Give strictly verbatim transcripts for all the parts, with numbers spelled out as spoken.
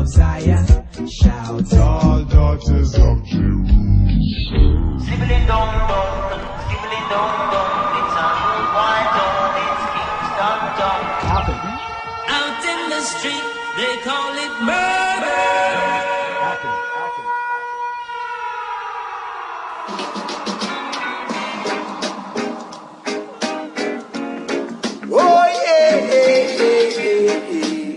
of Zion, shout. All daughters of Jerusalem. Sibling dum dum, sibling dum dum, it's a new white dum, it's Kingston dum. Out in the street, they call it murder. Oh yeah, yeah, yeah,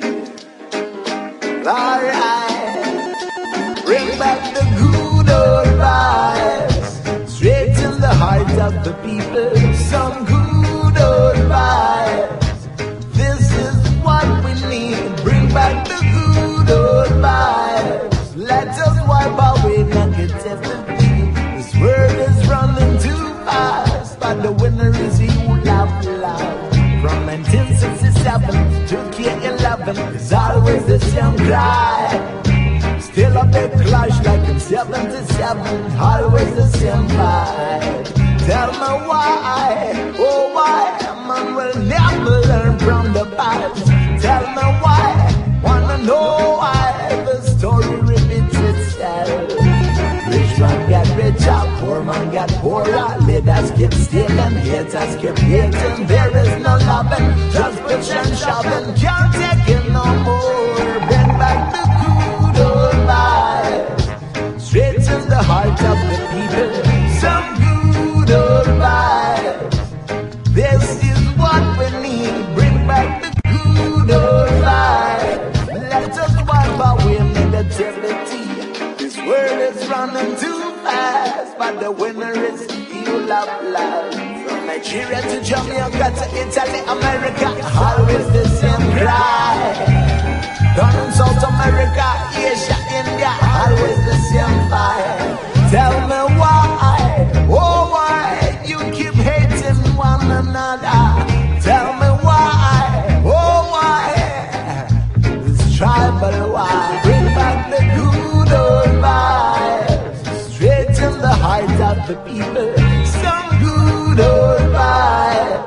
yeah. Alright, bring back the good old vibes, straight in the heart of the people. Some good old vibes. This is what we need. Bring back the good old vibes. Let us wipe away negativity. This world is running too fast, but the winner is you who laugh loud. From nineteen sixty-seven to K eleven, it's always the same cry. Still a big clash like in seventy-seven, always the same vibe. Tell me why, oh why, man will never learn from the past. Tell me why, wanna know why the story repeats itself. Rich man get richer, poor man get poorer. Leaders keep stealing, haters keep hating. There is no loving, just push and shoving. Can't take it no more. Bring back the good old vibes, straight in the heart of the people. Some good old vibes. This is what we need. Bring back the good old vibes. Let us wipe away negativity. This world is running too fast, but the winner is you love love. From Nigeria to Jamaica to Italy, America, always the same cry. Down in South America, Asia, India, always the same fire. Tell me why, oh why you keep hating one another. Tell me why, oh why this tribal war. Bring back the good old vibes, straight in the heart of the people. Some good old vibes.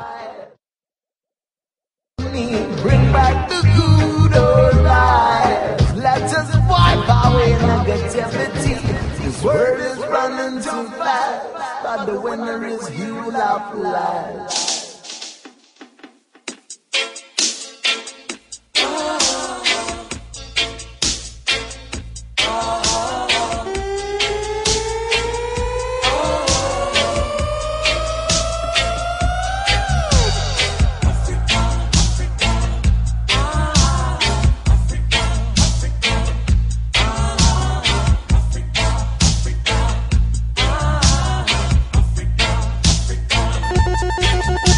Bring back the good old vibes. Let us wipe away negativity. This world is running too fast, but the winner is you love life. Africa, Africa, Africa.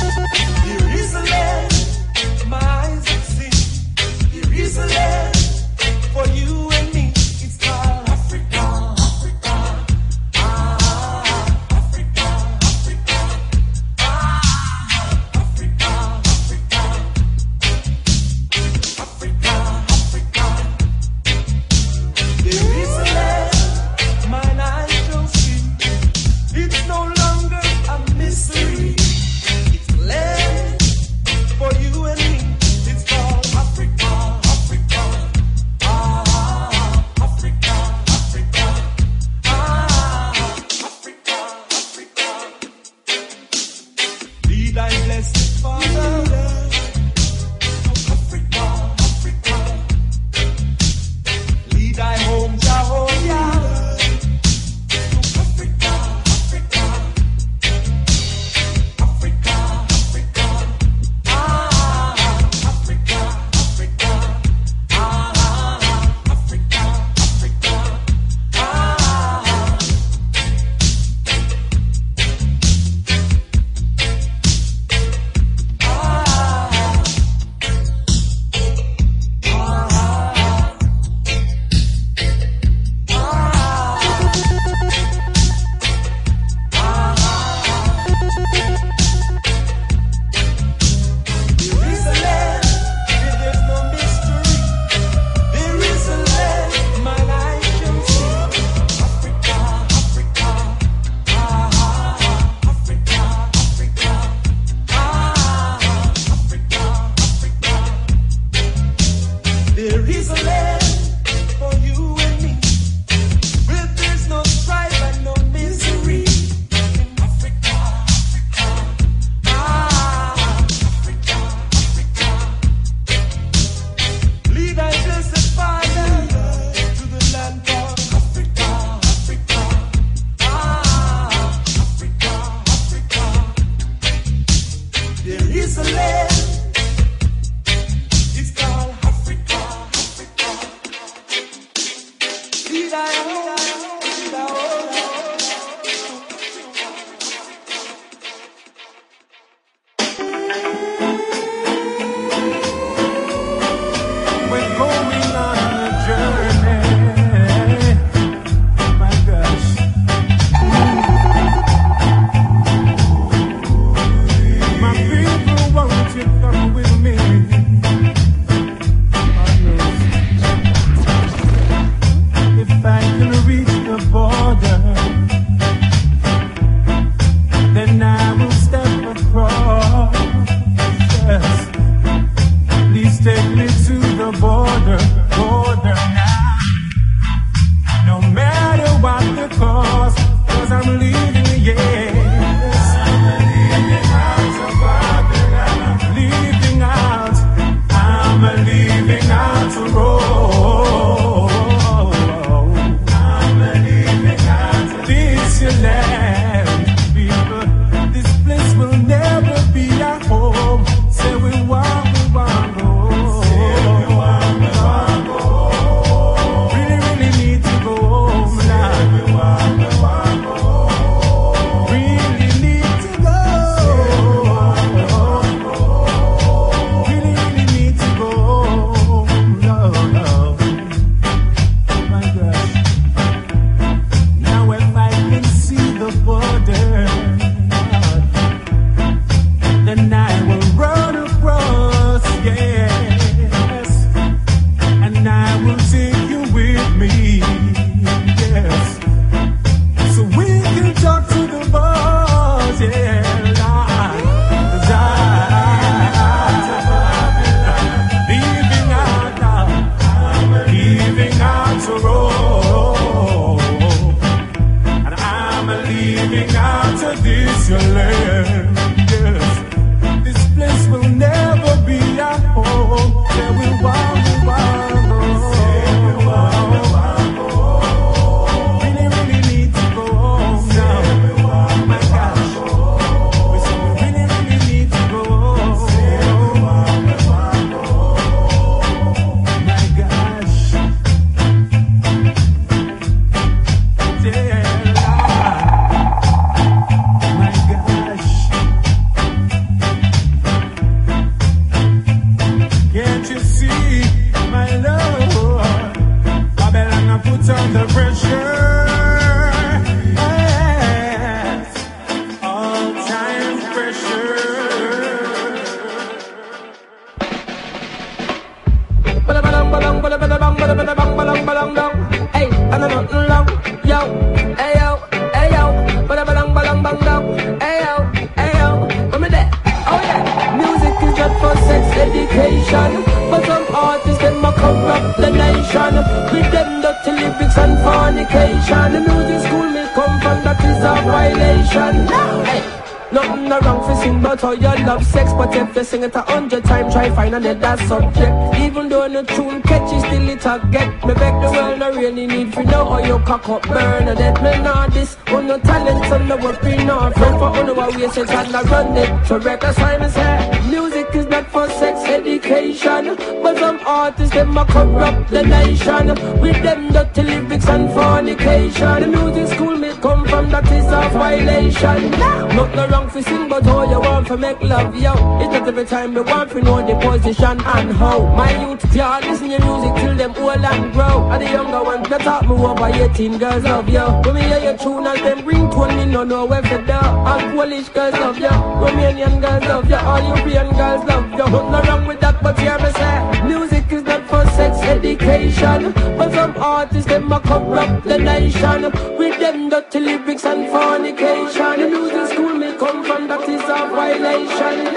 violation. Hey. Nothing no wrong for sing but how you love sex. But if you sing it a hundred times, try find another subject. Even though no tune catchy, still it a get. Me beg the world no really need to know how you cock up burn. And that me know this, on no talent, on no weapon, no friend for on our ways, and I run it. So records time is here. Music is not for sex education, but some artists them a corrupt the nation with them dirty lyrics and fornication. The music school me come from, that is a violation. Not no wrong for sing, but how you want to make love, yo. It's not every time we want to know the position and how. My youth can't listen to music till them old and grow. And the younger ones that talk me over eighteen girls love you. When me hear your tune and them ringtone, me no know where to do. All Polish girls love you, Romanian girls love you, all European girls love you. Not no wrong with that, but hear me say, music is not for sex education, but some artists them a corrupt the nation with them dirty lyrics and fornication. The music school me come from, that is a violation.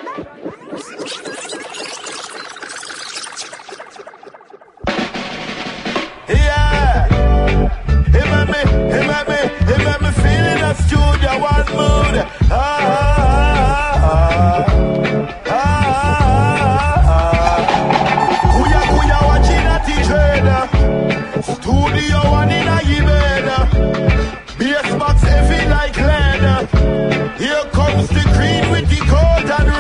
Yeah, it made me, it made me, it made me feel in the studio one mood. Ah, ah, ah, ah, ah. Kuya kuya watching a trader. Studio one in a bed. Bass box heavy like leather. Here comes the green with the gold and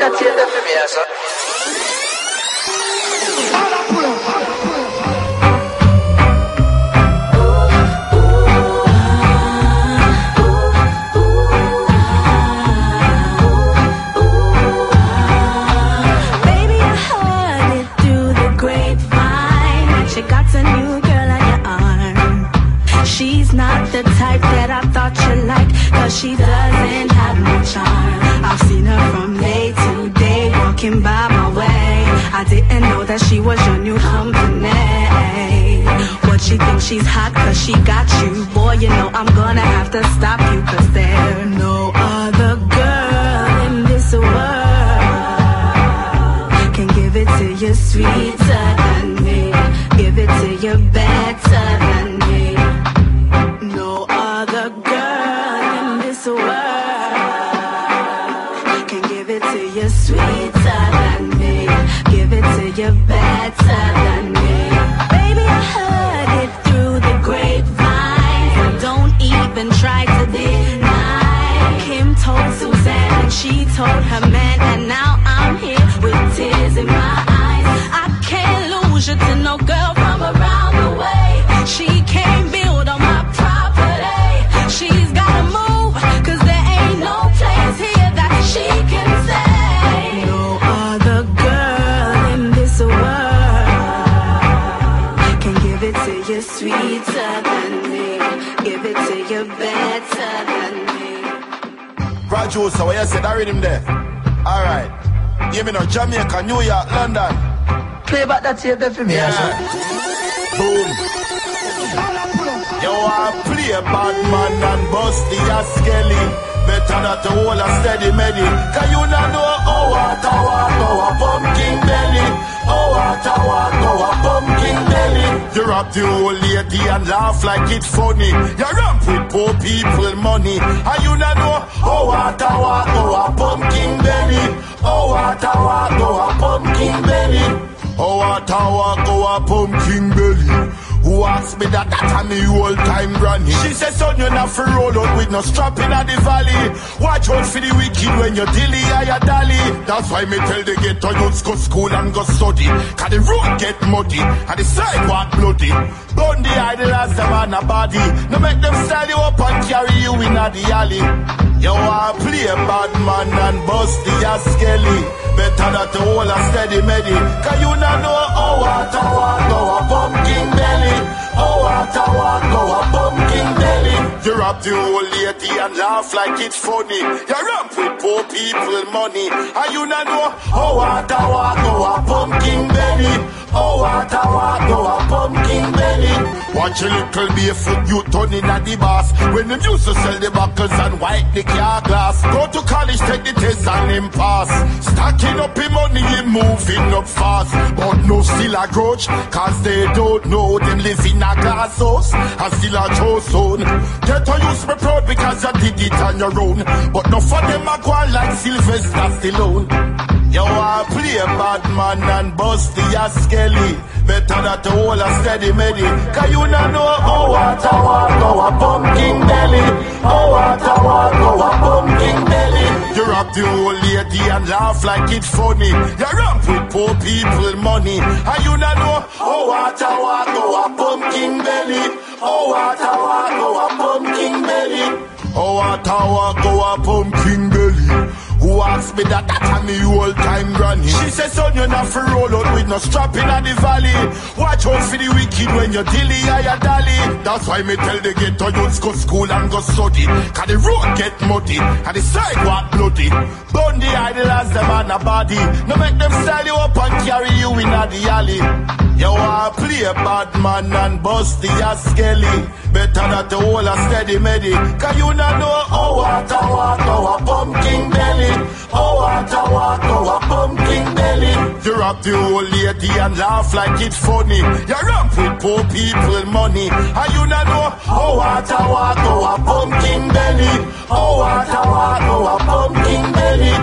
that tape there for me, sir. Baby, I heard it through the grapevine that you got a new girl on your arm. She's not the type that I thought you liked, cause she doesn't have no charm. I've seen her from day to day, walking by my way. I didn't know that she was your new company. What she thinks she's hot cause she got you. Boy, you know I'm gonna have to stop you, cause there's no other girl in this world can give it to you sweeter than me, give it to you better than me. No other girl in this world can give it to you sweeter than me, give it to you better than me. Baby, I heard it through the grapevine, so don't even try to deny. Kim told Suzanne and she told her man, and now I'm here with tears in my eyes. I can't lose you to no girl from around the way. She can't build on my property. She's gotta move, cause there ain't no place here that she can stay. No other girl in this world can give it to you sweeter than me, give it to you better than me. Producer, what you said, I read him there. Alright. You mean no Jamaica, New York, London. Play back that tape there for me, Yeah. sir. Boom. You want play bad man and bust the Skelly. Better not to hold a steady meddy. Cause you not know how water walk, how a pumpkin belly. How water walk, how a pumpkin belly. You rap the old lady and laugh like it's funny. You ramp with poor people money. And you not know how water walk, how a pumpkin belly. How water walk, how a pumpkin belly. How water walk, how a pumpkin belly. Who asked me that, that I'm me old time granny. She said, son, you're not for roll out with no strap in the valley. Watch out for the wicked when you're dilly or you dally. That's why me tell the ghetto youths go school and go study. Cause the road get muddy and the sidewalk bloody. Burn the idol as them on a body. No make them style you up and carry you in the alley. You want play bad man and bust the Skelly. Better not to hold a steady meddy. Cause you not know how water walk, how a pumpkin belly. Oh, water walk, oh, a pumpkin belly. You rap the old lady and laugh like it's funny. You ramp with poor people money. And you not know how water walk, oh, a pumpkin belly. Oh, water walk, oh, a pumpkin belly. Watch a little barefoot you turning at the boss. When them used to sell the buckles and white the car glass. Go to college, take the test and him pass. Stacking up him money, him moving up fast. But no still a grudge, cause they don't know them live in a glass house and still a chose zone. Get to use me proud because you did it on your own. But no for them a go on like Sylvester Stallone. You want play bad man and bust the Skelly. Better not to hold a steady meddy. Cause you not know how water walk, how a pumpkin belly. How water walk, how a pumpkin belly. You rap the old lady and laugh like it's funny. You ramp with poor people money. And you not know how water walk, how a pumpkin belly. How water walk, how a pumpkin belly. How water walk, how a pumpkin belly. Who asked me that, that I'm me old time granny. She said, son, you're not for roll out with no strap in the valley. Watch out for the wicked when you're dilly or you dally. That's why me tell the ghetto youths go school and go study. Cause the road get muddy and the sidewalk bloody. Burn the idol as them on a body. No make them style you up and carry you in the alley. You want play bad man and bust the Skelly. Better not to hold a steady meddy. Cause you not know how water walk, how a pumpkin belly. Oh, water walk, oh, a pumpkin belly. You rap the old lady and laugh like it's funny. You ramp with poor people money. And you not know how water walk, oh, a pumpkin belly. Oh, water walk, oh, a pumpkin belly.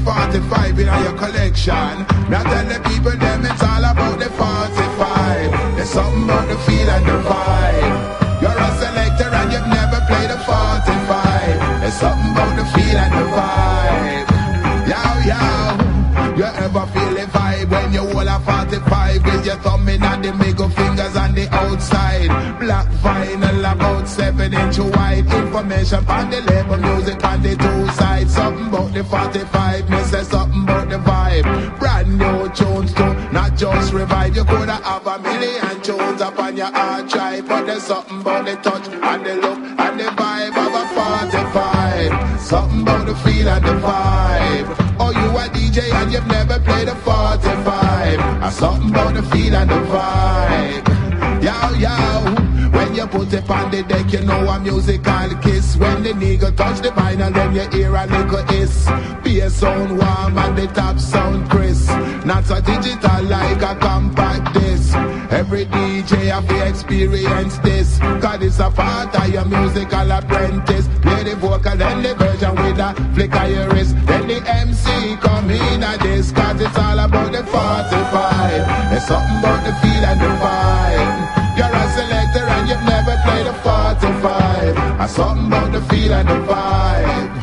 forty-five in your collection. Now tell the people them it's all about the forty-five. There's something about the feel and the vibe. You're a selector and you've never played a forty-five. There's something about the feel and the vibe. Yow, yow. You ever feel the vibe when you hold a forty-five with your thumb in and the middle fingers on the outside? Black vinyl about seven inch wide. Information on the label, music on the two sides. Something about the forty-five, me say something about the vibe. Brand new tunes too, not just revive. You coulda have a million tunes up on your hard drive, but there's something about the touch and the look and the vibe of a forty-five. Something about the feel and the vibe. Oh, you a D J and you've never played a forty-five. And something about the feel and the vibe. Yow, yow. When you put it on the deck, you know a musical kiss. When the nigga touch the vinyl, then you hear a little hiss. Bass sound warm and the top sound crisp. Not so digital like a compact disc. Every D J have to experience this, cause it's a part of your musical apprentice. Play the vocal, then the version with a flick of your wrist. Then the M C come in at this, cause it's all about the forty-five. There's something about the feel and the vibe. You're a selector and you've never played a forty-five. And something about the feel and the vibe.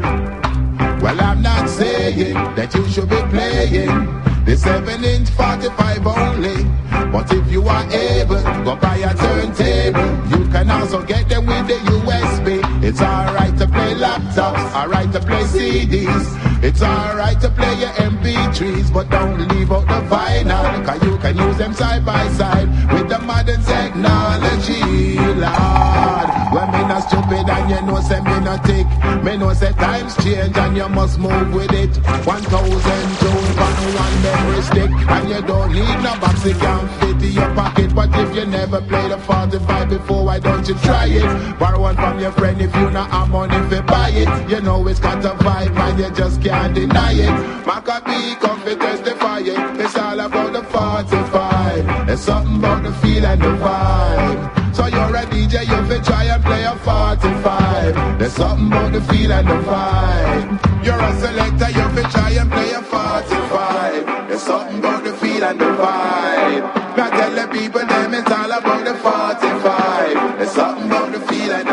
Well, I'm not saying that you should be playing the seven inch forty-five only. But if you are able, go buy a turntable. You can also get them with the U S B. It's alright to play laptops, alright to play C Ds. It's alright to play your M P threes, but don't leave out the vinyl, cause you can use them side by side with the modern technology, Lord. When me not stupid and you know say me not tick, me know say times change and you must move with it. One thousand tunes on one memory stick, and you don't need no box, it can fit in your pocket. But if you never played a forty-five before, why don't you try it? Borrow one from your friend if you not have money to buy it. You know it's got a vibe and you just can't deny it. Maccabee come to testify it. It's all about the forty-five. There's something about the feel and the vibe. So you're a D J, you fi try and play a forty-five. There's something about the feel and the vibe. You're a selector, you fi try and play a forty-five. There's something about the feel and the vibe. Now tell the people them it's all about the forty-five. There's something about the feel and the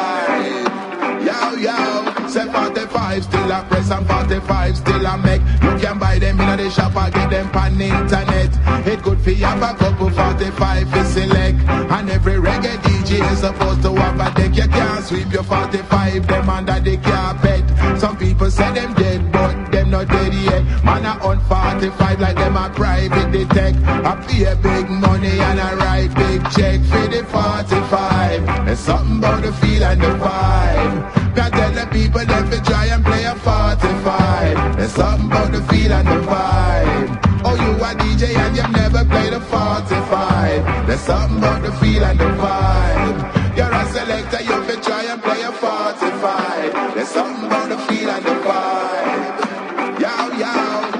vibe. Yow, yow, say forty-five still a press and forty-five still a make. You can buy them in the shop or get them on internet. It good for you have a couple forty-five to select. And every reggae D J is supposed to have a deck. You can't sweep your forty-five, them under the carpet. Some people say them dead, but them not dead yet. Man a on forty-five like them a private detect. I pay big money and I write big check for the forty-five. There's something about the feel and the vibe. Now tell the people them to try and play a forty-five. There's something about the feel and the vibe. Oh, you a D J and you've never played a forty-five. There's something about the feel and the vibe. You're a selector, you fi try and play a forty-five. There's something about the feel and the vibe. Yow, yow.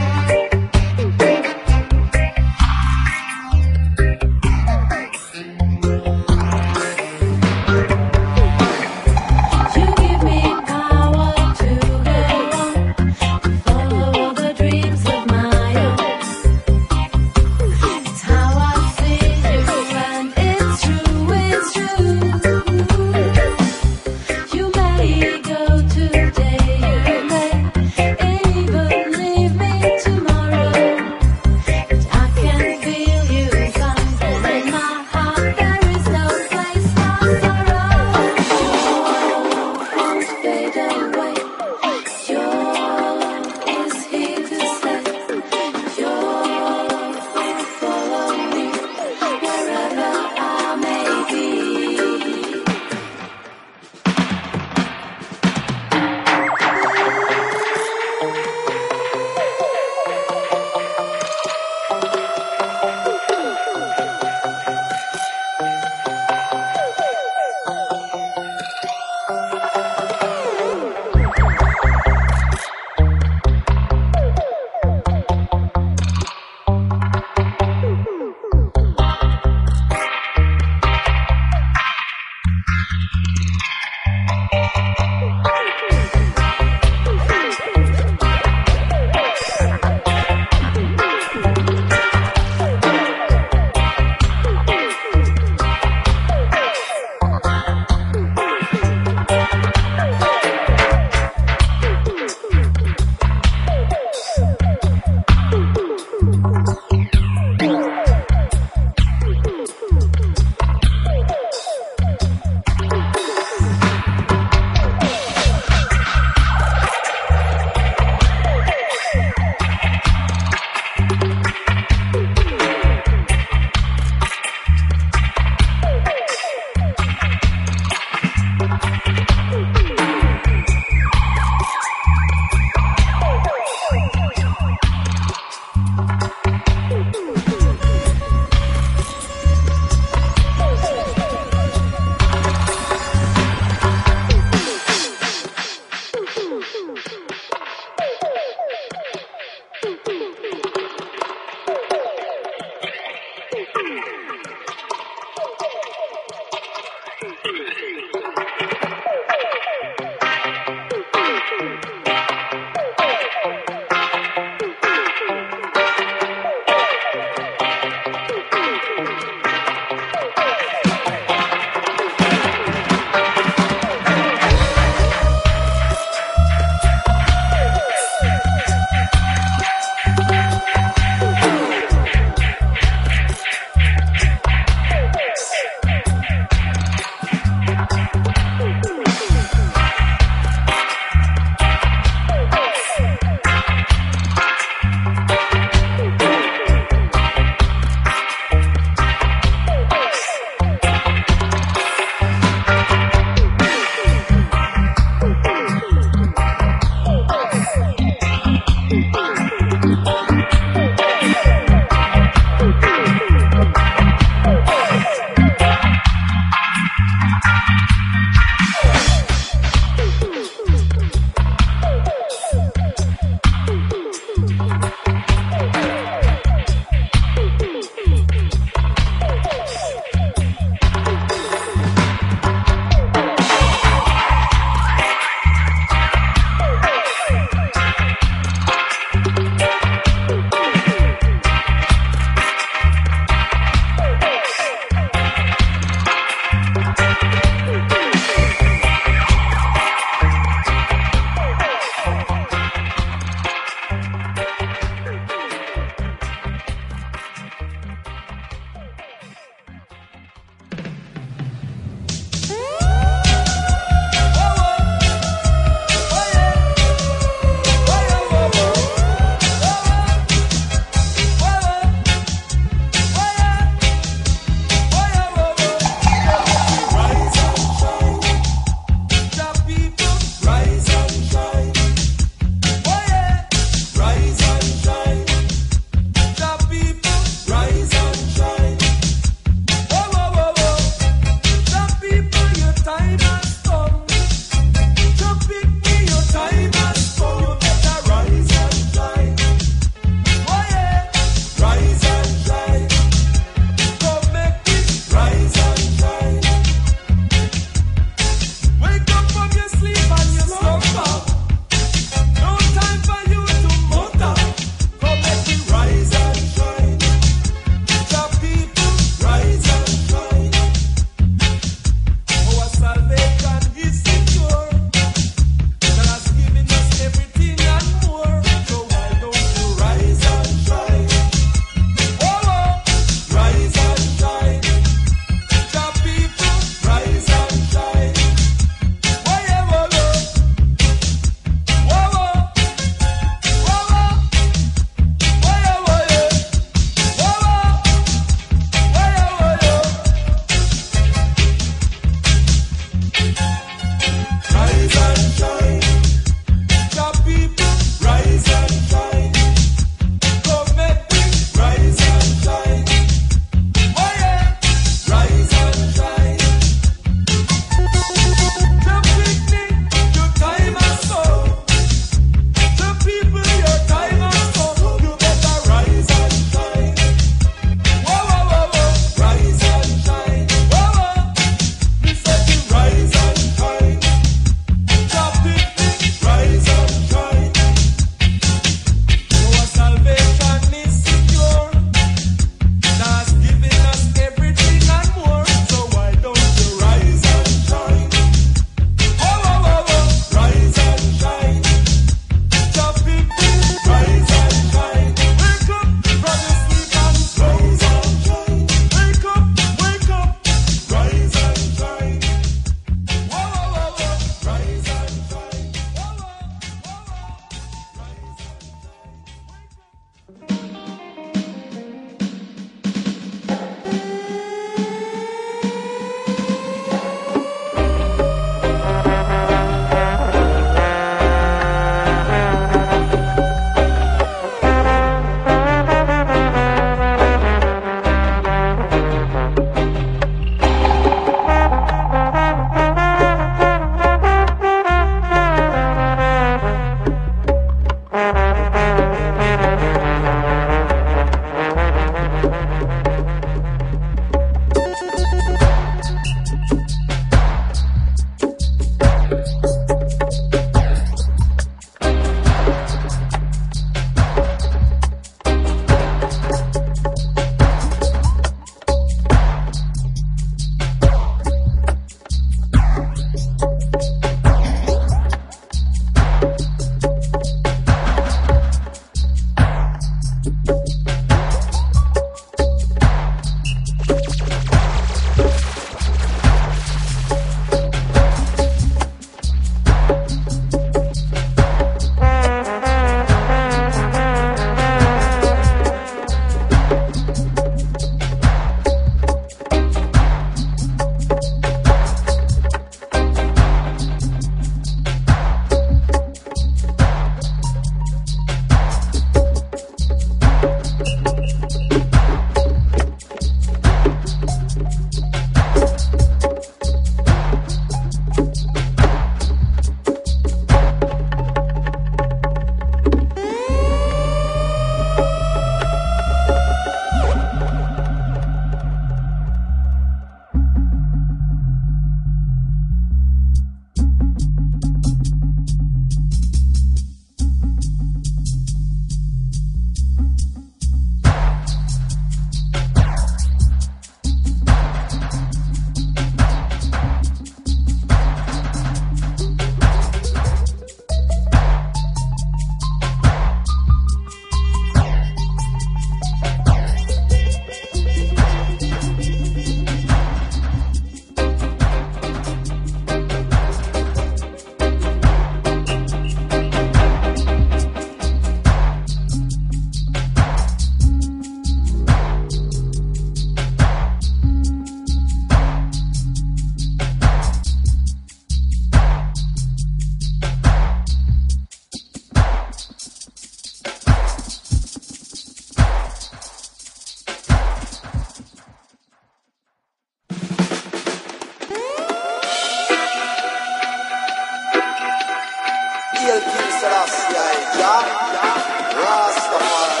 Hail King Selassie, Jah, Rastafari.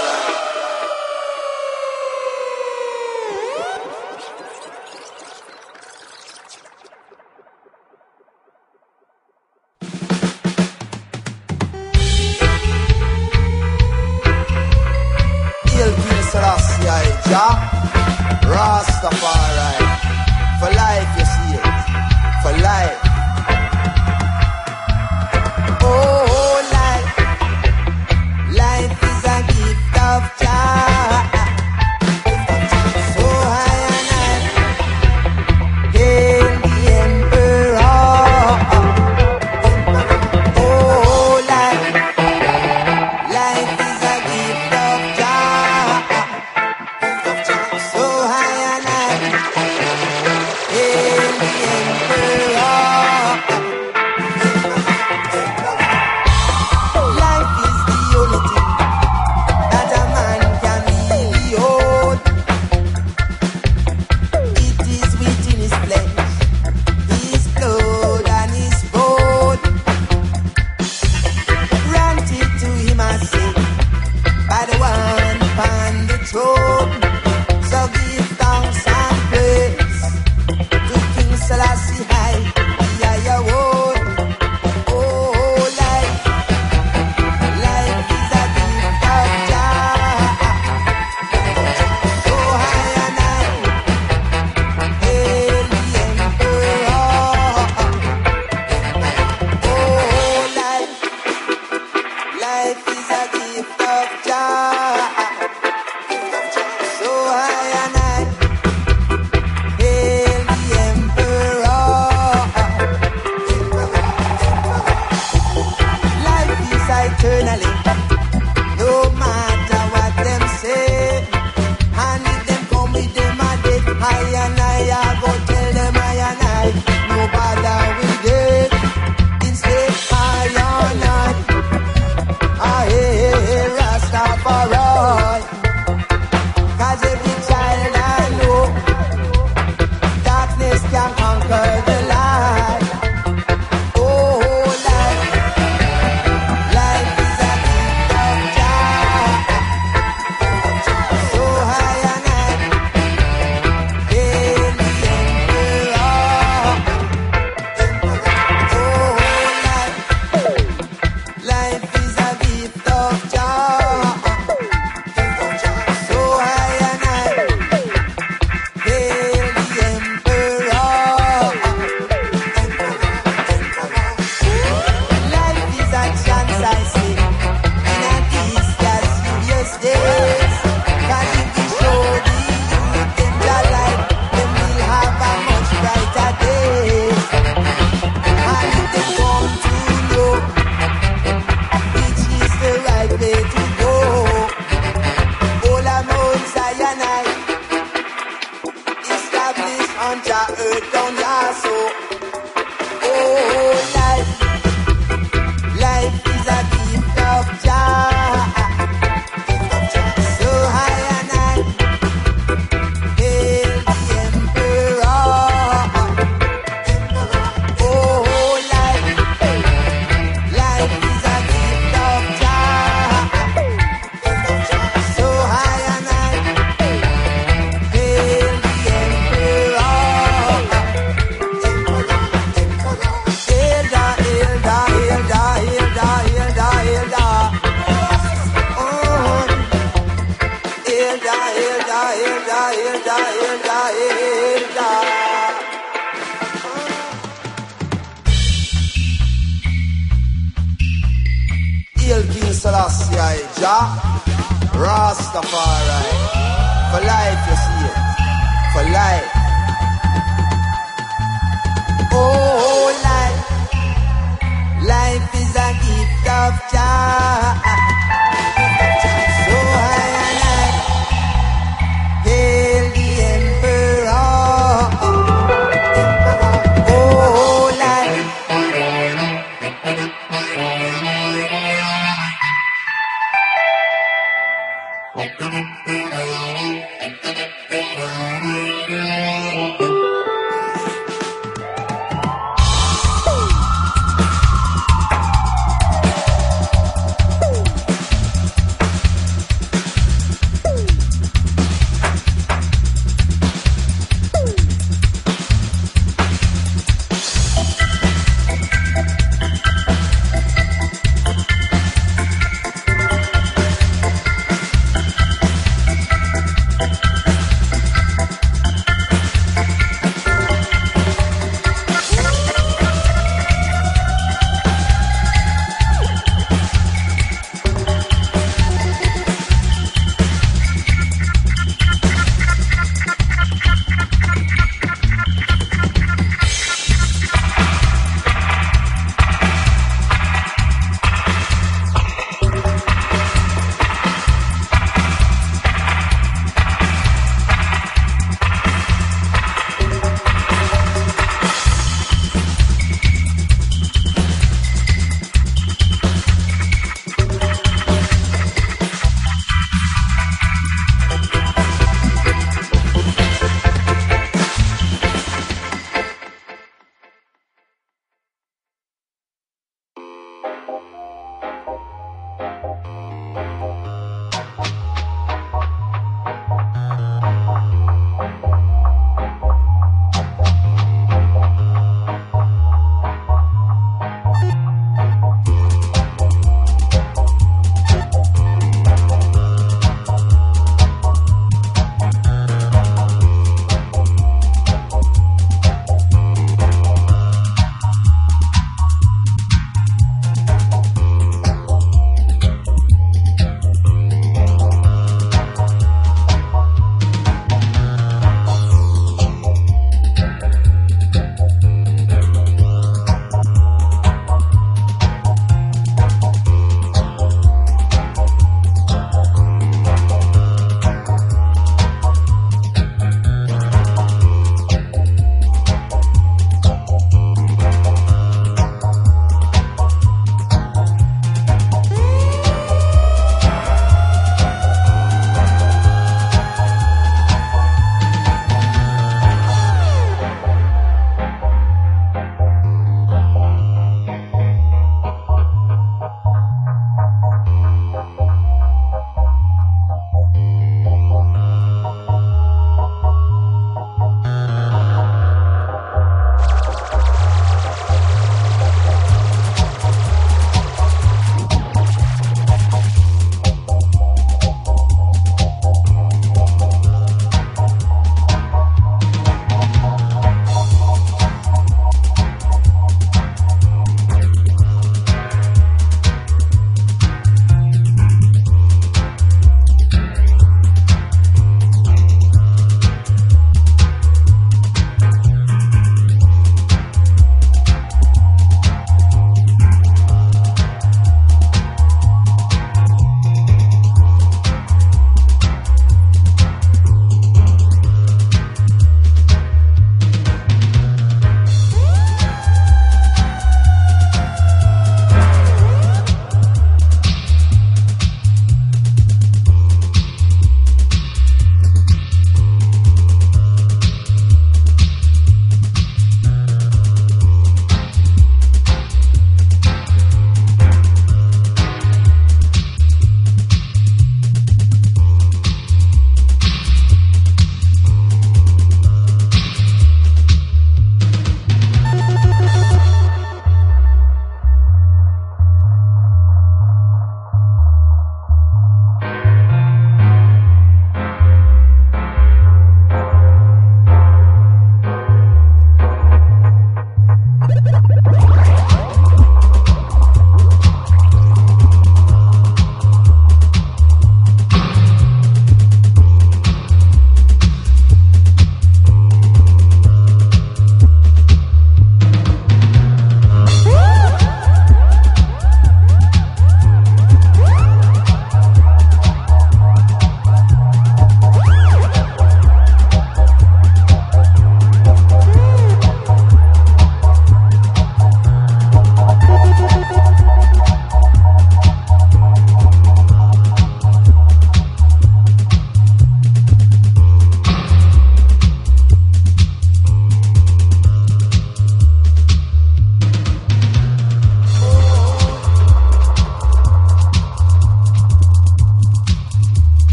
Hail King Selassie, Jah, Rastafari. For life, you see it. For life. Oh, life. Life is a gift of Jah. So high and high. Hail the Emperor. Oh, life. Life is a gift of Jah. So high and high. Hail the Emperor. Life is the only thing that a man can really hold. It is within his flesh, his blood and his bone. Granted to him, I say, by the one upon the throne. So give thanks and praise to King Selassie High, the higher one. Oh, life, life is a gift of Jah. So high and high, hail the Emperor. Oh, life, life is a gift of Jah. So high and high, hail the Emperor. Life is eternally, no matter what them say. And if them come with them a dead, I and I, I go tell them I and I, no bother with it. Instead, I and I, I hail Rastafari. Cause every child I know, darkness can conquer the light. Oh, life, life is a gift of Jah. So high and high, hail the Emperor. Oh, life, life is a gift of Jah. So high and high, hail the Emperor. Life is a chance, I say, in a these that serious days. Cause if we show the youth them the light, then we'll have a much brighter day. And if they come to know which is the right way to go, all our Mount Sinai, established on Jah earth down lasso. Oh, life, life is a gift of Jah. So high and high, hail the Emperor. Oh, life, life is a gift of Jah. So high and high, hail the Emperor. Hail da, hail da, hail da, hail da, hail da, hail da. Oh, hail da, hail da, hail da, hail da, hail da, hail da. Hail King Selassie, Jah, Rastafari. For life, you see it. For life. Oh, life, life is a gift of Jah. So high and high, hail the Emperor. Oh, life.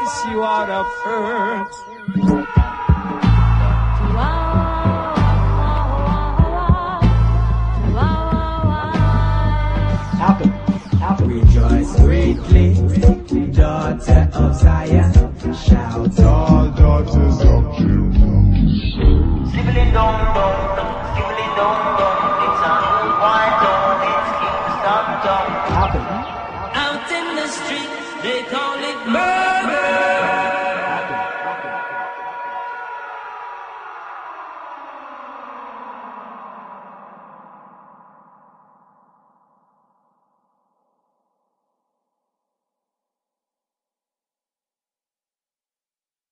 slice you out of earth. Happen, happen. Rejoice greatly, daughter of Zion. Shout All daughters of Jerusalem. Sibling dong dong, sibling dong dong. It's a new white dong, it's Kingston dong. happen. Out in the street, they call it murder.